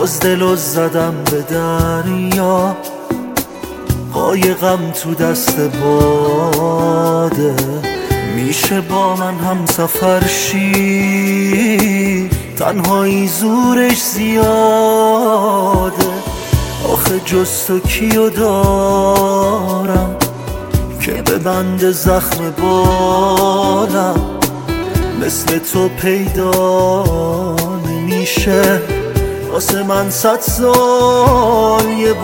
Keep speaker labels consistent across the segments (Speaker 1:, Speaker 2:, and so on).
Speaker 1: باز دلو زدم به دریا، قایقم تو دست باده. میشه با من هم سفر شی، تنهایی زورش زیاده. آخه جز تو کیو دارم که به بند زخم بالم، مثل تو پیدا نمیشه واسه من 100 سال یه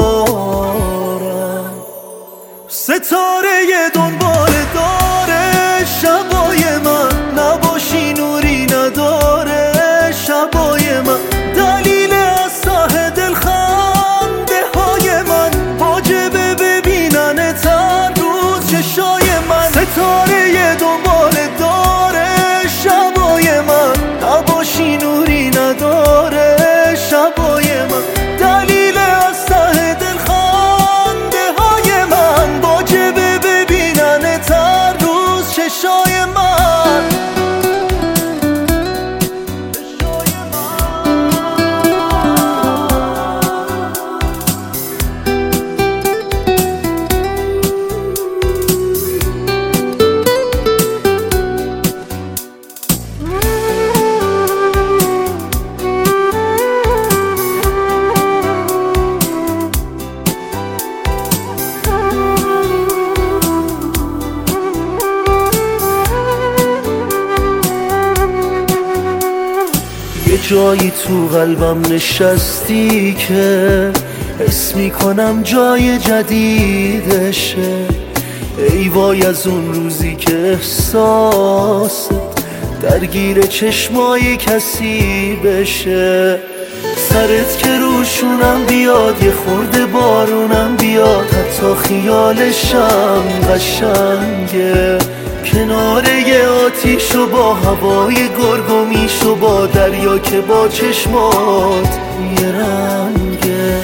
Speaker 1: بارم. ستاره دنبال داره شبای من، نباشی نوری نداره شبای من. دلیل از ته دل خنده های من، واجبه ببینن هر روز چشای من. ستاره دنبال داره شبای من، نباشی نوری نداره شبای من. دلیل از ته دل خنده های من، واجبه ببینن هر روز چشای من. جایی تو قلبم نشستی که حس میکنم جای جدیدشه. ای وای از اون روزی که احساست درگیر چشمای کسی بشه. سرت که روشونم بیاد، یه خورده بارونم بیاد، حتی خیالشم قشنگه. کناره یه آتیش و با هوای گرگومیش و با دریا که با چشمات یه رنگه.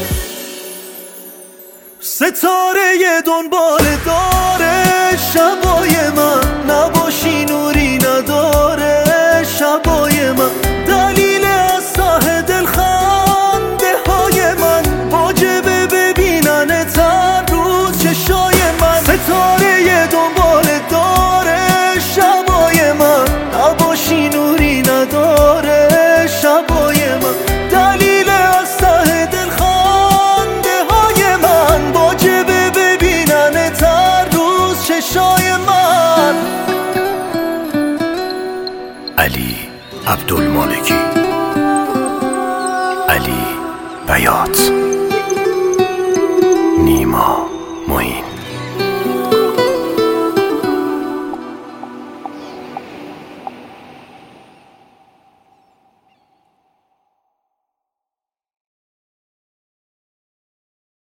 Speaker 1: ستاره دنبال داره شبای من، نباشی نوری نداره شبای من. دلیل از ته دل خنده های من، واجبه ببینن هر روز چشای من. ستاره دنبال داره شبای من، نباشی نوری نداره شبای من. دلیل از ته دل خنده های من، واجبه ببینن هر روز چشای من.
Speaker 2: علی عبدالمالکی، علی بیات.